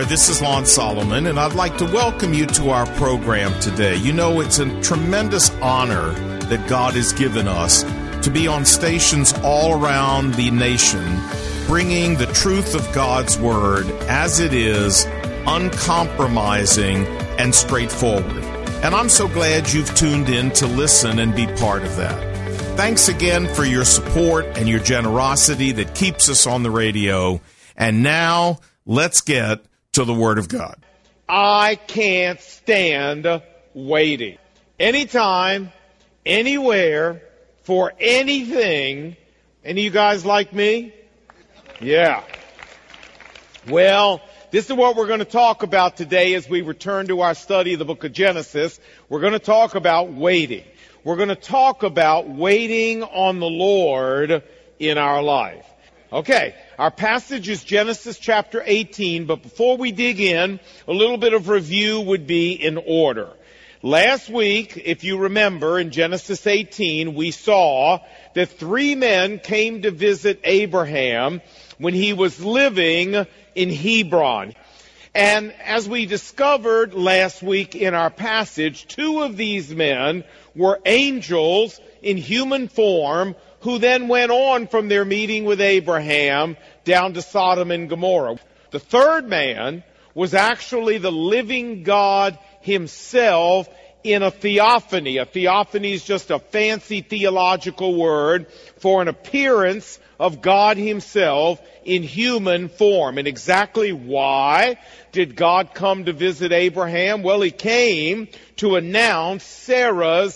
there, this is Lon Solomon, and I'd like to welcome you to our program today. You know, it's a tremendous honor that God has given us to be on stations all around the nation, bringing the truth of God's Word as it is, uncompromising and straightforward. And I'm so glad you've tuned in to listen and be part of that. Thanks again for your support and your generosity that keeps us on the radio. And now, let's get to the Word of God. I can't stand waiting. Anytime, anywhere, for anything. Any of you guys like me? Yeah. Well, this is what we're going to talk about today as we return to our study of the book of Genesis. We're going to talk about waiting. We're going to talk about waiting on the Lord in our life. Okay, our passage is Genesis chapter 18, but before we dig in, a little bit of review would be in order. Last week, if you remember, in Genesis 18, we saw that 3 men came to visit Abraham when he was living in Hebron. And as we discovered last week in our passage, 2 of these men were angels in human form who then went on from their meeting with Abraham down to Sodom and Gomorrah. The 3rd man was actually the living God himself in a theophany. A theophany is just a fancy theological word for an appearance of God himself in human form. And exactly why did God come to visit Abraham? Well, he came to announce Sarah's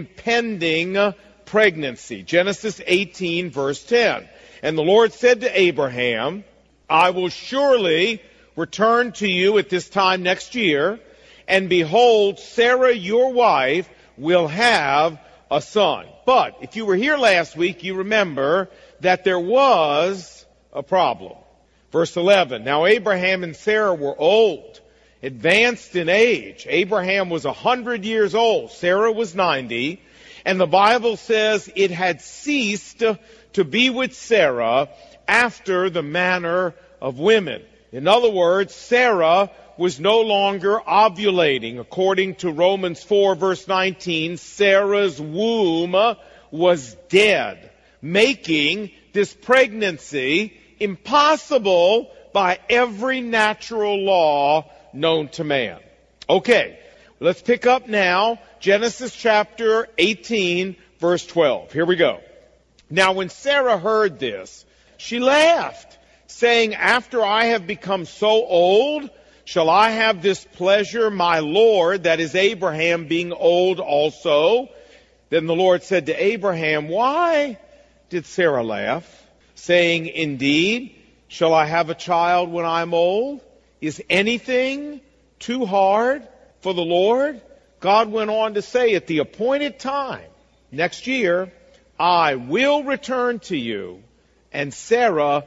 impending pregnancy. Genesis 18, verse 10. And the Lord said to Abraham, I will surely return to you at this time next year, and behold, Sarah, your wife, will have a son. But if you were here last week, you remember that there was a problem. Verse 11, now Abraham and Sarah were old, advanced in age. Abraham was 100 years old. Sarah was 90. And the Bible says it had ceased to be with Sarah after the manner of women. In other words, Sarah was no longer ovulating. According to Romans 4, verse 19, Sarah's womb was dead, making this pregnancy impossible by every natural law known to man. Okay, let's pick up now Genesis chapter 18, verse 12. Here we go. Now when Sarah heard this, she laughed, saying, after I have become so old, shall I have this pleasure, my Lord, that is Abraham, being old also? Then the Lord said to Abraham, why did Sarah laugh, saying, indeed, shall I have a child when I am old? Is anything too hard for the Lord? God went on to say, at the appointed time, next year, I will return to you, and Sarah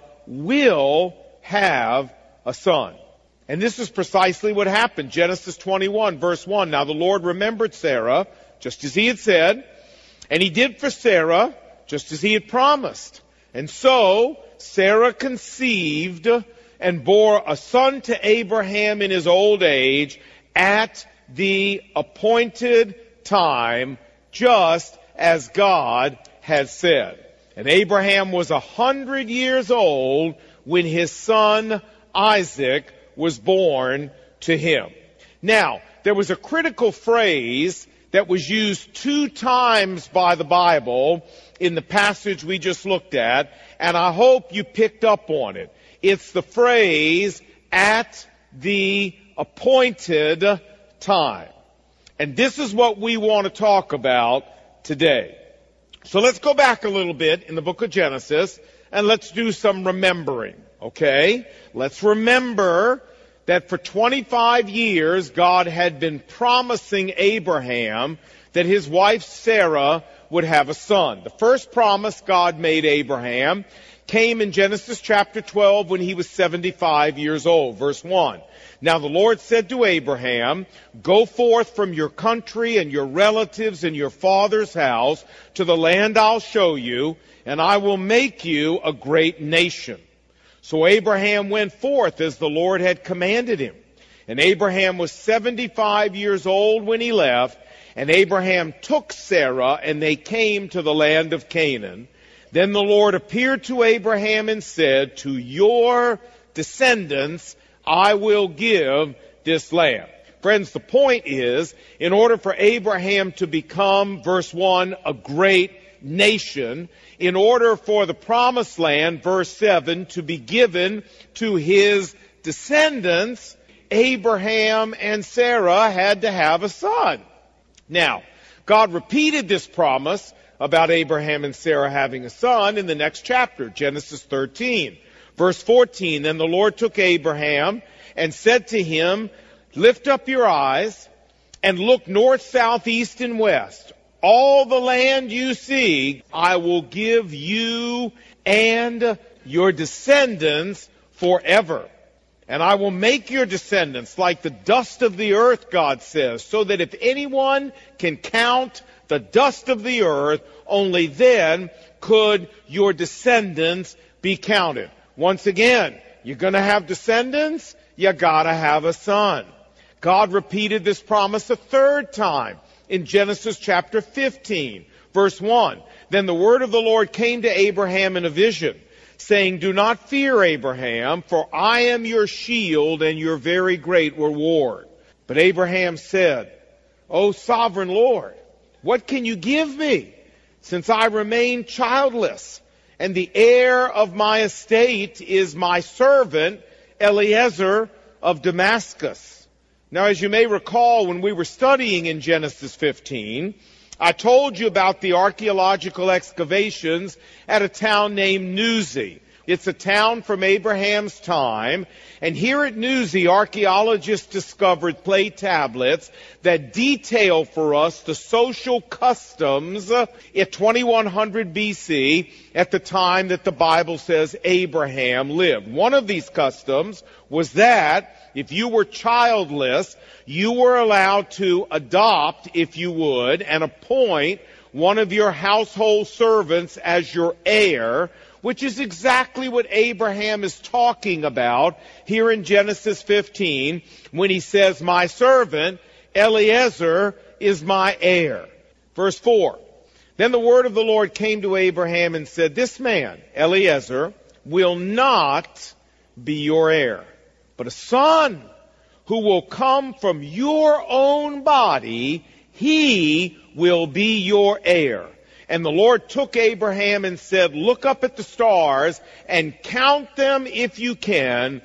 will have a son. And this is precisely what happened. Genesis 21, verse 1. Now the Lord remembered Sarah, just as he had said, and he did for Sarah, just as he had promised. And so Sarah conceived and bore a son to Abraham in his old age at the appointed time, just as God had said. And Abraham was 100 years old when his son Isaac was born to him. Now, there was a critical phrase that was used 2 times by the Bible in the passage we just looked at, and I hope you picked up on it. It's the phrase, at the appointed time. And this is what we want to talk about today. So let's go back a little bit in the book of Genesis, and let's do some remembering, okay? Let's remember that for 25 years, God had been promising Abraham that his wife Sarah would have a son. The first promise God made Abraham came in Genesis chapter 12 when he was 75 years old. Verse 1. Now the Lord said to Abraham, go forth from your country and your relatives and your father's house to the land I'll show you, and I will make you a great nation. So Abraham went forth as the Lord had commanded him. And Abraham was 75 years old when he left. And Abraham took Sarah, and they came to the land of Canaan. Then the Lord appeared to Abraham and said, to your descendants I will give this land. Friends, the point is, in order for Abraham to become, verse 1, a great nation, in order for the promised land, verse 7, to be given to his descendants, Abraham and Sarah had to have a son. Now, God repeated this promise about Abraham and Sarah having a son in the next chapter, Genesis 13. Verse 14, then the Lord took Abraham and said to him, lift up your eyes and look north, south, east, and west. All the land you see, I will give you and your descendants forever. And I will make your descendants like the dust of the earth, God says, so that if anyone can count the dust of the earth, only then could your descendants be counted. Once again, you're going to have descendants, you got to have a son. God repeated this promise a third time in Genesis chapter 15, verse 1. Then the word of the Lord came to Abraham in a vision, saying, do not fear, Abraham, for I am your shield and your very great reward. But Abraham said, O sovereign Lord, what can you give me, since I remain childless, and the heir of my estate is my servant Eliezer of Damascus? Now, as you may recall, when we were studying in Genesis 15, I told you about the archaeological excavations at a town named Nuzi. It's a town from Abraham's time, and here at Nuzi, archaeologists discovered clay tablets that detail for us the social customs at 2100 BC at the time that the Bible says Abraham lived. One of these customs was that if you were childless, you were allowed to adopt, if you would, and appoint one of your household servants as your heir, which is exactly what Abraham is talking about here in Genesis 15 when he says, my servant Eliezer is my heir. Verse 4, then the word of the Lord came to Abraham and said, this man, Eliezer, will not be your heir, but a son who will come from your own body, he will be your heir. And the Lord took Abraham and said, look up at the stars and count them if you can,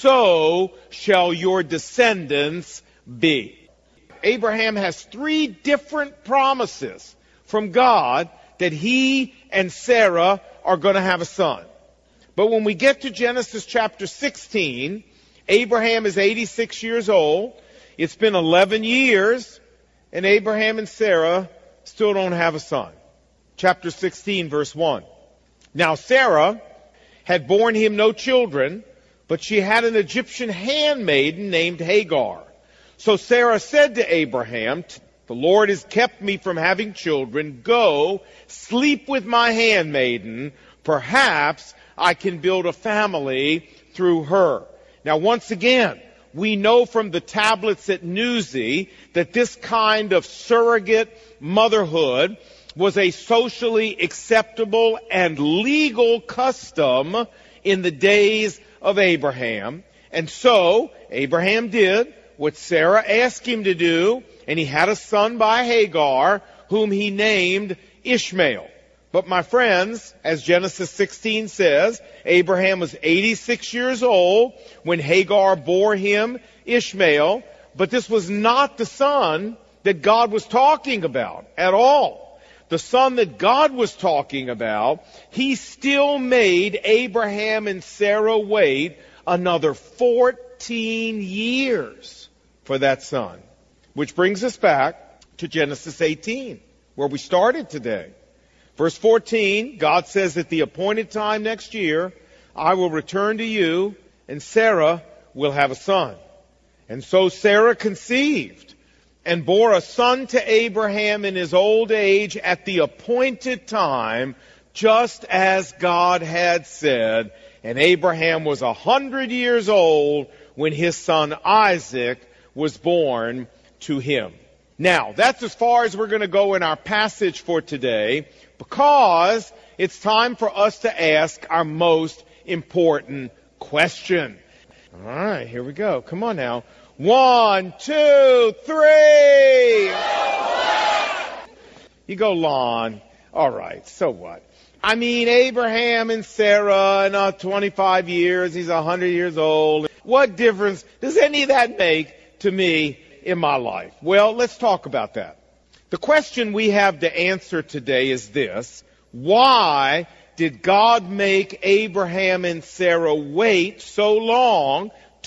so shall your descendants be. Abraham has three different promises from God that he and Sarah are going to have a son. But when we get to Genesis chapter 16, Abraham is 86 years old. It's been 11 years, and Abraham and Sarah still don't have a son. Chapter 16, verse 1. Now Sarah had borne him no children, but she had an Egyptian handmaiden named Hagar. So Sarah said to Abraham, the Lord has kept me from having children. Go, sleep with my handmaiden. Perhaps I can build a family through her. Now once again, we know from the tablets at Nuzi that this kind of surrogate motherhood was a socially acceptable and legal custom in the days of Abraham. And so Abraham did what Sarah asked him to do, and he had a son by Hagar, whom he named Ishmael. But my friends, as Genesis 16 says, Abraham was 86 years old when Hagar bore him Ishmael, but this was not the son that God was talking about at all. The son that God was talking about, he still made Abraham and Sarah wait another 14 years for that son. Which brings us back to Genesis 18, where we started today. Verse 14, God says, at the appointed time next year, I will return to you, and Sarah will have a son. And so Sarah conceived and bore a son to Abraham in his old age at the appointed time, just as God had said. And Abraham was 100 years old when his son Isaac was born to him. Now, that's as far as we're going to go in our passage for today, because it's time for us to ask our most important question. All right, here we go. Come on now. 1, 2, 3. You go, Lon. All right, so what? I mean, Abraham and Sarah, in 25 years, he's 100 years old. What difference does any of that make to me in my life? Well, let's talk about that. The question we have to answer today is this: why did God make Abraham and Sarah wait so long,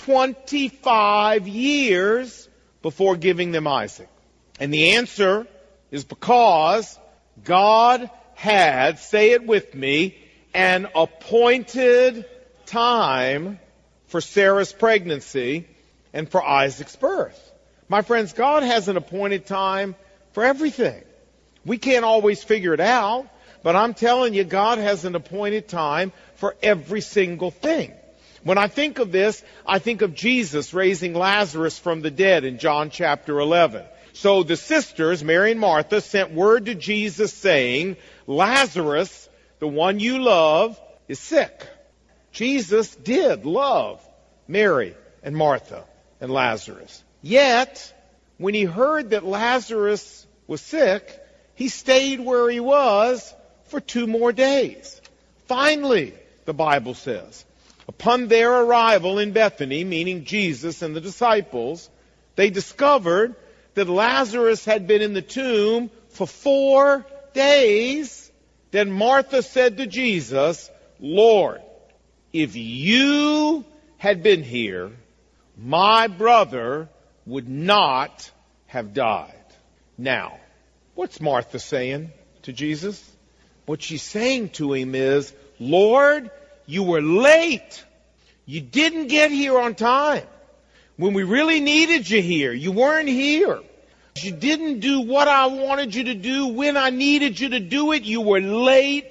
25 years, before giving them Isaac? And the answer is because God had, say it with me, an appointed time for Sarah's pregnancy and for Isaac's birth. My friends, God has an appointed time for everything. We can't always figure it out, but I'm telling you, God has an appointed time for every single thing. When I think of this, I think of Jesus raising Lazarus from the dead in John chapter 11. So the sisters, Mary and Martha, sent word to Jesus saying, Lazarus, the one you love, is sick. Jesus did love Mary and Martha and Lazarus. Yet, when he heard that Lazarus was sick, he stayed where he was for 2 more days. Finally, the Bible says, upon their arrival in Bethany, meaning Jesus and the disciples, they discovered that Lazarus had been in the tomb for 4 days. Then Martha said to Jesus, Lord, if you had been here, my brother would not have died. Now, what's Martha saying to Jesus? What she's saying to him is, Lord, you were late. You didn't get here on time. When we really needed you here, you weren't here. You didn't do what I wanted you to do when I needed you to do it. You were late.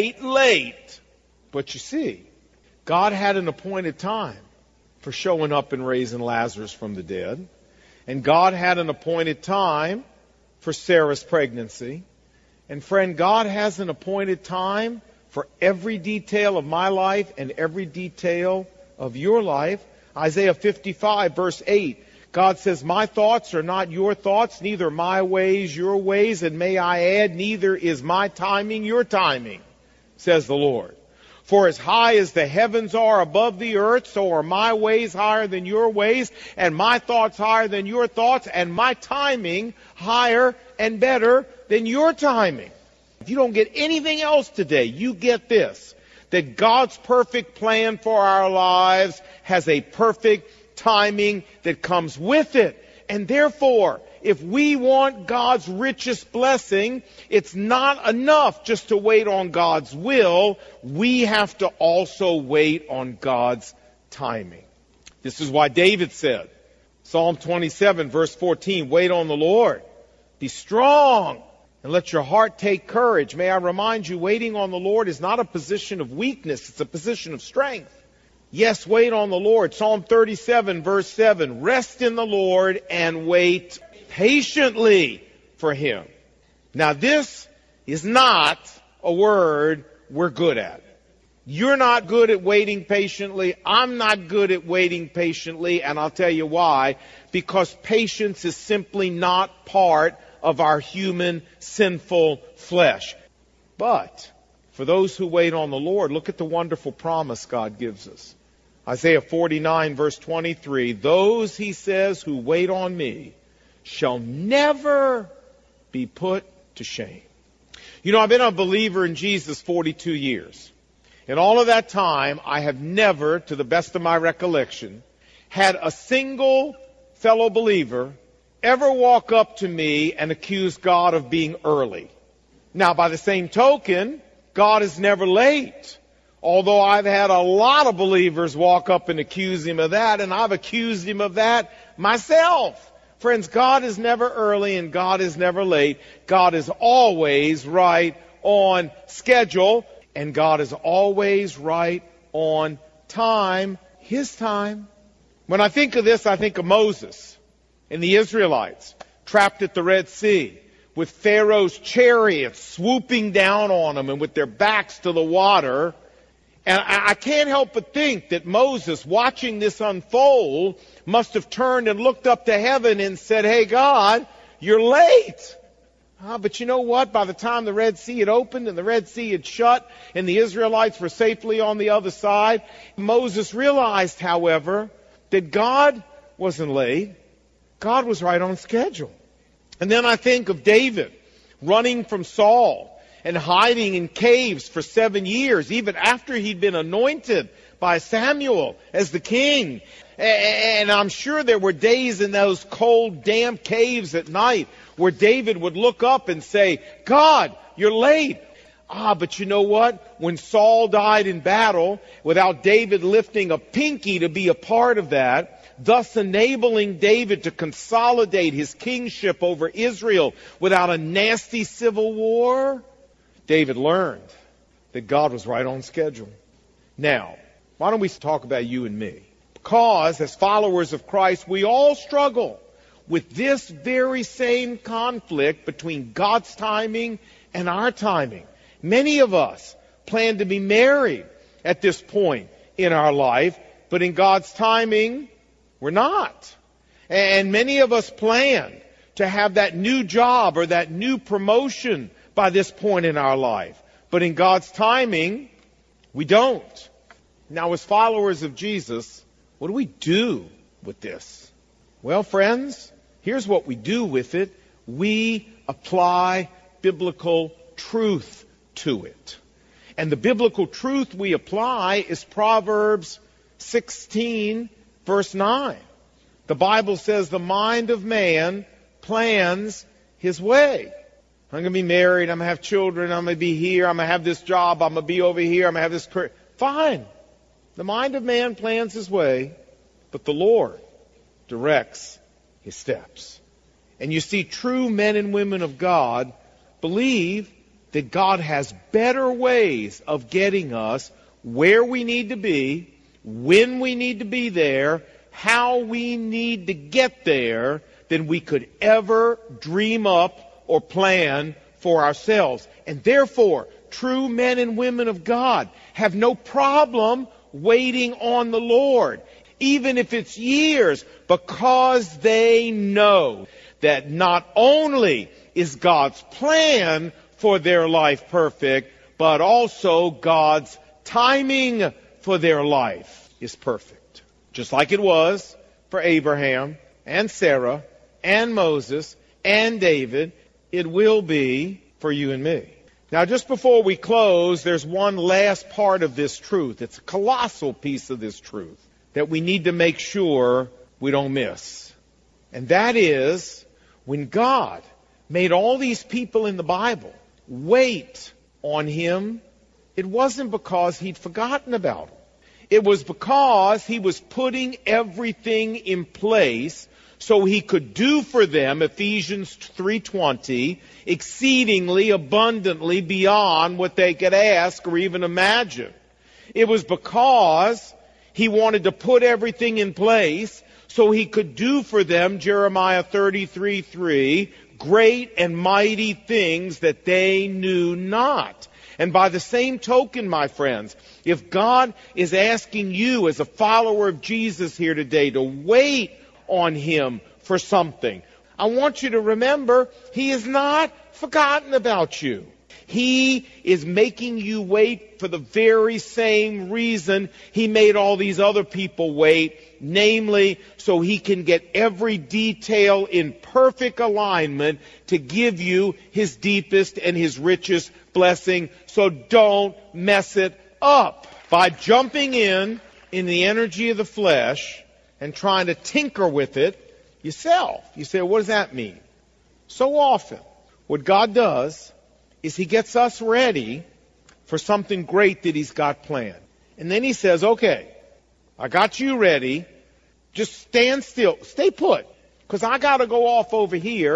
But you see, God had an appointed time for showing up and raising Lazarus from the dead. And God had an appointed time for Sarah's pregnancy. And friend, God has an appointed time for every detail of my life and every detail of your life. Isaiah 55, verse 8, God says, my thoughts are not your thoughts, neither my ways your ways, and may I add, neither is my timing your timing, says the Lord. For as high as the heavens are above the earth, so are my ways higher than your ways, and my thoughts higher than your thoughts, and my timing higher and better than your timing. If you don't get anything else today, you get this: that God's perfect plan for our lives has a perfect timing that comes with it. And therefore, if we want God's richest blessing, it's not enough just to wait on God's will. We have to also wait on God's timing. This is why David said, Psalm 27, verse 14, wait on the Lord. Be strong and let your heart take courage. May I remind you, waiting on the Lord is not a position of weakness. It's a position of strength. Yes, wait on the Lord. Psalm 37, verse 7, rest in the Lord and wait patiently for Him. Now, this is not a word we're good at. You're not good at waiting patiently. I'm not good at waiting patiently, and I'll tell you why. Because patience is simply not part of our human sinful flesh. But for those who wait on the Lord, look at the wonderful promise God gives us. Isaiah 49, verse 23, those, he says, who wait on me shall never be put to shame. You know, I've been a believer in Jesus 42 years. In all of that time, I have never, to the best of my recollection, had a single fellow believer ever walk up to me and accuse God of being early. Now, by the same token, God is never late. Although I've had a lot of believers walk up and accuse Him of that, and I've accused Him of that myself. Friends, God is never early and God is never late. God is always right on schedule, and God is always right on time, His time. When I think of this, I think of Moses and the Israelites trapped at the Red Sea with Pharaoh's chariots swooping down on them and with their backs to the water. And I can't help but think that Moses, watching this unfold, must have turned and looked up to heaven and said, "Hey, God, you're late." But you know what? By the time the Red Sea had opened and the Red Sea had shut and the Israelites were safely on the other side, Moses realized, however, that God wasn't late. God was right on schedule. And then I think of David running from Saul and hiding in caves for 7 years, even after he'd been anointed by Samuel as the king. And I'm sure there were days in those cold, damp caves at night where David would look up and say, "God, you're late." But you know what? When Saul died in battle, without David lifting a pinky to be a part of that, thus enabling David to consolidate his kingship over Israel without a nasty civil war, David learned that God was right on schedule. Now, why don't we talk about you and me? Because, as followers of Christ, we all struggle with this very same conflict between God's timing and our timing. Many of us plan to be married at this point in our life, but in God's timing, we're not. And many of us plan to have that new job or that new promotion by this point in our life. But in God's timing, we don't. Now, as followers of Jesus, what do we do with this? Well, friends, here's what we do with it. We apply biblical truth to it. And the biblical truth we apply is Proverbs 16, verse 9. The Bible says the mind of man plans his way. I'm going to be married, I'm going to have children, I'm going to be here, I'm going to have this job, I'm going to be over here, I'm going to have this career. Fine. The mind of man plans his way, but the Lord directs his steps. And you see, true men and women of God believe that God has better ways of getting us where we need to be, when we need to be there, how we need to get there, than we could ever dream up or plan for ourselves. And therefore, true men and women of God have no problem waiting on the Lord, even if it's years, because they know that not only is God's plan for their life perfect, but also God's timing for their life is perfect. Just like it was for Abraham and Sarah and Moses and David, it will be for you and me. Now, just before we close, there's one last part of this truth. It's a colossal piece of this truth that we need to make sure we don't miss. And that is, when God made all these people in the Bible wait on Him, it wasn't because He'd forgotten about them. It was because He was putting everything in place so He could do for them, Ephesians 3:20, exceedingly abundantly beyond what they could ask or even imagine. It was because He wanted to put everything in place so He could do for them, Jeremiah 33:3, great and mighty things that they knew not. And by the same token, my friends, if God is asking you as a follower of Jesus here today to wait on Him for something, I want you to remember He has not forgotten about you. He is making you wait for the very same reason He made all these other people wait, namely so He can get every detail in perfect alignment to give you His deepest and His richest blessing. So don't mess it up by jumping in the energy of the flesh and trying to tinker with it yourself. You say, well, what does that mean? So often, what God does is He gets us ready for something great that He's got planned. And then He says, okay, I got you ready. Just stand still. Stay put. Because I got to go off over here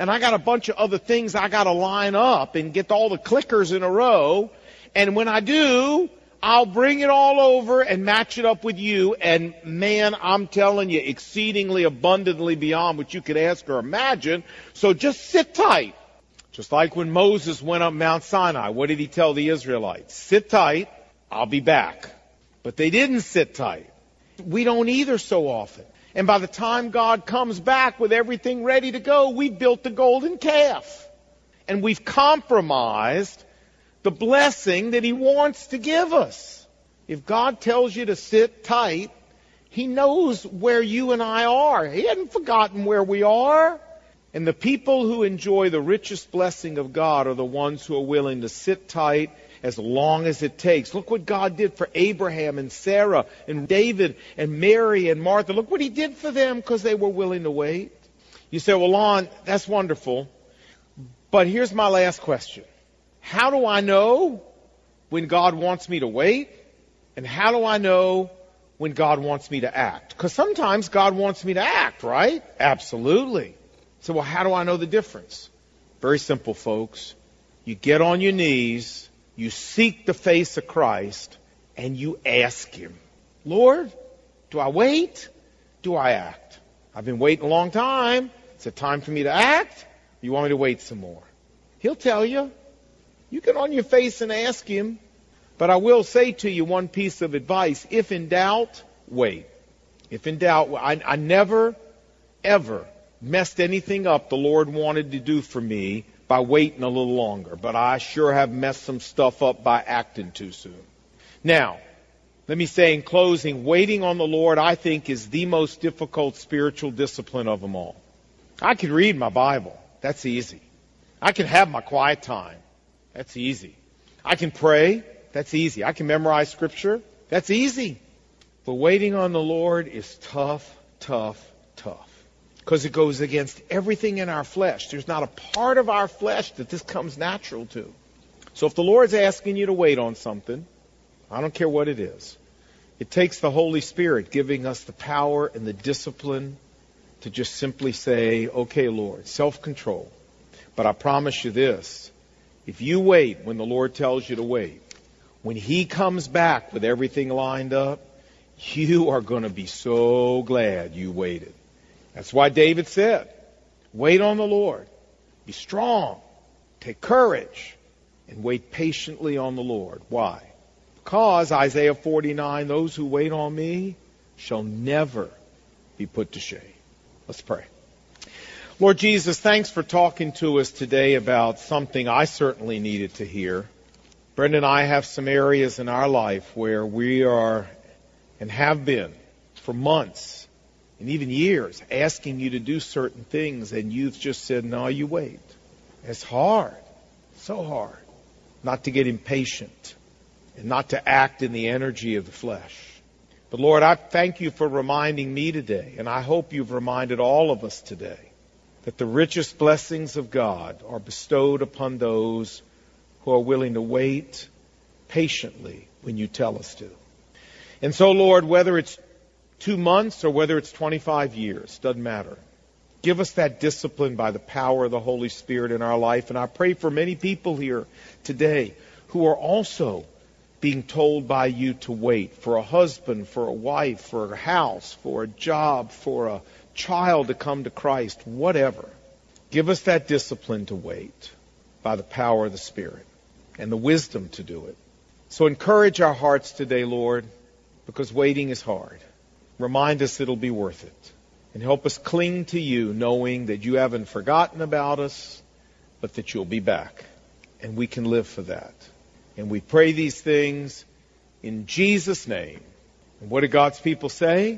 and I got a bunch of other things I got to line up and get all the clickers in a row. And when I do, I'll bring it all over and match it up with you. And man, I'm telling you, exceedingly abundantly beyond what you could ask or imagine. So just sit tight. Just like when Moses went up Mount Sinai, what did he tell the Israelites? Sit tight, I'll be back. But they didn't sit tight. We don't either so often. And by the time God comes back with everything ready to go, we've built the golden calf. And we've compromised the blessing that he wants to give us. If God tells you to sit tight, he knows where you and I are. He hasn't forgotten where we are. And the people who enjoy the richest blessing of God are the ones who are willing to sit tight as long as it takes. Look what God did for Abraham and Sarah and David and Mary and Martha. Look what he did for them because they were willing to wait. You say, well, Lon, that's wonderful. But here's my last question. How do I know when God wants me to wait? And how do I know when God wants me to act? Because sometimes God wants me to act, right? Absolutely. So, well, how do I know the difference? Very simple, folks. You get on your knees, you seek the face of Christ, and you ask him, Lord, do I wait? Do I act? I've been waiting a long time. Is it time for me to act? You want me to wait some more? He'll tell you. You get on your face and ask him. But I will say to you one piece of advice. If in doubt, wait. If in doubt, I never, ever messed anything up the Lord wanted to do for me by waiting a little longer. But I sure have messed some stuff up by acting too soon. Now, let me say in closing, waiting on the Lord, I think, is the most difficult spiritual discipline of them all. I can read my Bible. That's easy. I can have my quiet time. That's easy. I can pray. That's easy. I can memorize Scripture. That's easy. But waiting on the Lord is tough, tough, tough. Because it goes against everything in our flesh. There's not a part of our flesh that this comes natural to. So if the Lord's asking you to wait on something, I don't care what it is, it takes the Holy Spirit giving us the power and the discipline to just simply say, okay, Lord, self-control. But I promise you this, if you wait when the Lord tells you to wait, when he comes back with everything lined up, you are going to be so glad you waited. That's why David said, wait on the Lord. Be strong. Take courage. And wait patiently on the Lord. Why? Because, Isaiah 49, those who wait on me shall never be put to shame. Let's pray. Lord Jesus, thanks for talking to us today about something I certainly needed to hear. Brenda and I have some areas in our life where we are and have been for months and even years asking you to do certain things, and you've just said, no, you wait. It's hard, so hard, not to get impatient and not to act in the energy of the flesh. But Lord, I thank you for reminding me today, and I hope you've reminded all of us today, that the richest blessings of God are bestowed upon those who are willing to wait patiently when you tell us to. And so, Lord, whether it's 2 months or whether it's 25 years, doesn't matter. Give us that discipline by the power of the Holy Spirit in our life. And I pray for many people here today who are also being told by you to wait for a husband, for a wife, for a house, for a job, for a child to come to Christ, whatever. Give us that discipline to wait by the power of the Spirit and the wisdom to do it. So encourage our hearts today, Lord, because waiting is hard. Remind us it'll be worth it. And help us cling to you, knowing that you haven't forgotten about us, but that you'll be back. And we can live for that. And we pray these things in Jesus' name. And what do God's people say?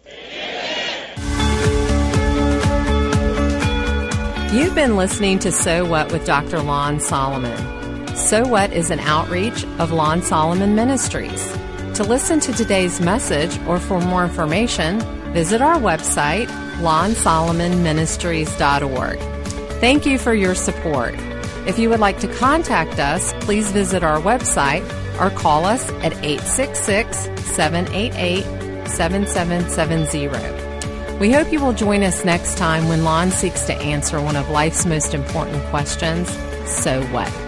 You've been listening to So What with Dr. Lon Solomon. So What is an outreach of Lon Solomon Ministries. To listen to today's message or for more information, visit our website, lonsolomonministries.org. Thank you for your support. If you would like to contact us, please visit our website or call us at 866-788-7770. We hope you will join us next time when Lon seeks to answer one of life's most important questions, so what?